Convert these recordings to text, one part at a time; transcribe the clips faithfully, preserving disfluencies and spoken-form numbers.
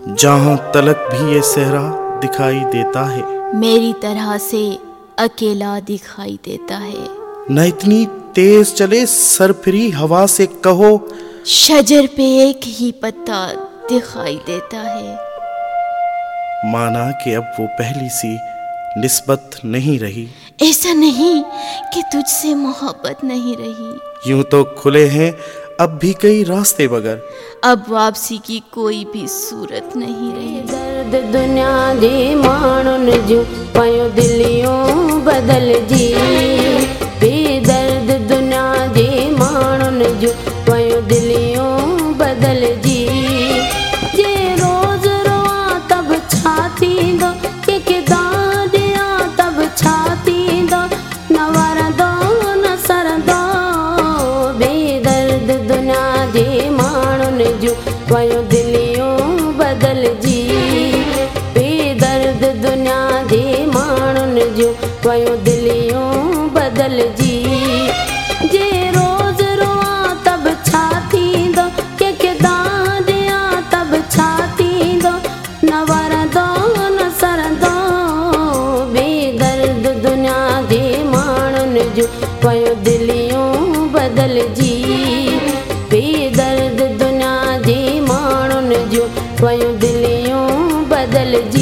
जहाँ तलक भी ये सहरा दिखाई देता है, मेरी तरह से अकेला दिखाई देता है। न इतनी तेज चले सरफिरी हवा से कहो, शजर पे एक ही पत्ता दिखाई देता है। माना कि अब वो पहली सी निस्बत नहीं रही। ऐसा नहीं कि तुझसे मोहब्बत नहीं रही। यूं तो खुले हैं अब भी कई रास्ते मगर अब वापसी की कोई भी सूरत नहीं रही। दर्द दुनिया जी माण्हुन जूं पयूं दिलियूं बदल जी, बेदर्द दुनिया जी माण्हुन जूं पयूं दिलियूं बदल जी। जे रोज़ रोआं तब छा थींदो, कंहिंखे दां ॾियां तब छा थींदो, न वरंदो न सरंदो। बेदर्द दुनिया जी माण्हुन जूं पयूं दिलियूं बदल जी, बेदर्द दुनिया जी माण्हुन जूं पयूं दिलियूं बदल जी। जे रोज़ रोआं तब छा थींदो, कंहिंखे दां ॾियां तब छा थींदो, न वरंदो न सरंदो। बेदर्द दुनिया जी माण्हुन जूं पयूं दिलियूं बदल जी, बेदर्द दुनिया जी माण्हुन जूं पयूं दिलियूं बदल जी।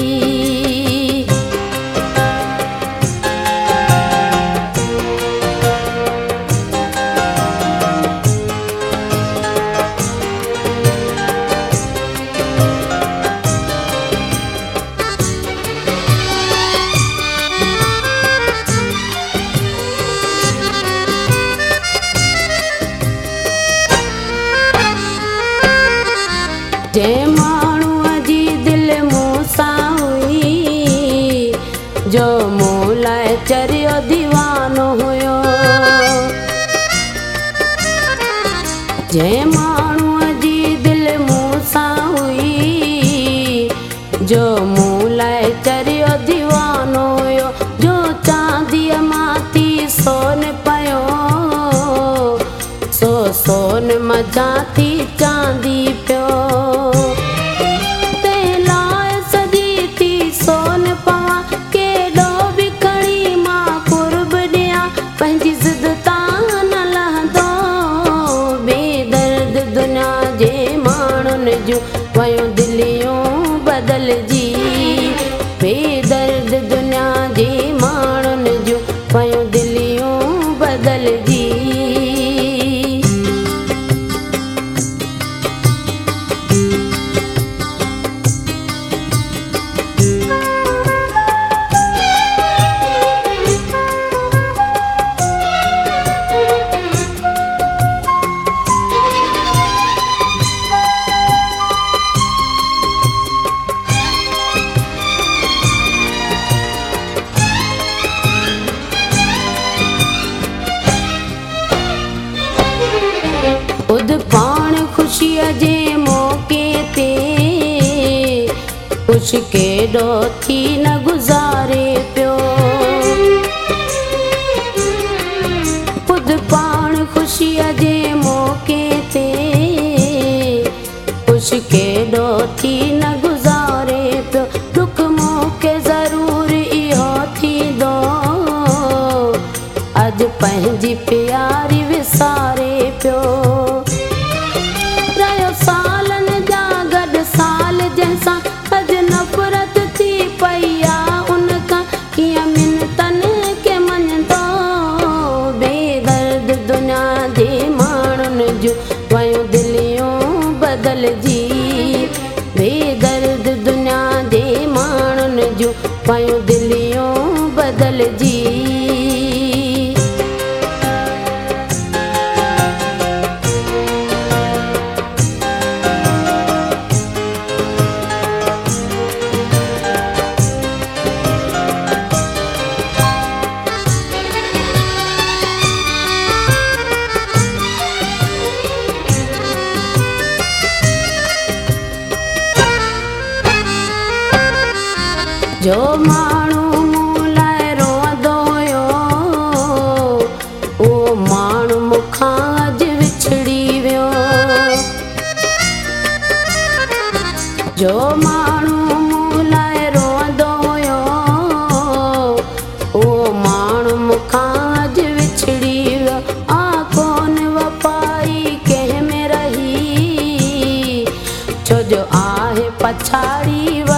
जंहिं माण्हूअ जी दिलि मूं सां हुई, जो मूं लाइ चरियो दीवानो हुयो। जंहिं माण्हूअ जी दिलि मूं सां हुई, जो मूं लाइ चरियो दीवानो हुयो। जो चांदीअ मां थी सोन पियो, सो सोन मज़ा थी चांदी पियो। पयूं दिलियूं बदल जी, बेदर्द दुनिया जी माण्हुन जूं पयूं दिलियूं बदल जी। खुद पाण ख़ुशीअ जे मौक़े ते कुझु केॾो थी न गुज़ारे पियो। खुद पाण ख़ुशीअ जे मौक़े ते कुझु केॾो थी न गुज़ारे पियो। दुख मौक़े ज़रूर इहो थींदो, अॼु पंहिंजी प्यारी विसारे पियो। पयूं दिलियूं बदल जी, बेदर्द दुनिया जे माण्हुन जूं पयूं दिलियूं बदल जी। जो माण्हू मूं लाइ रोअंदो हुयो, उहो माण्हू मूंखां अॼु विछड़ी वियो। जो माण्हू मूं लाइ रोअंदो हुयो उहो माण्हू मूंखां अॼु विछड़ी वियो आ कोन वफ़ाई कंहिं में रही छो जो आहे पछाड़ी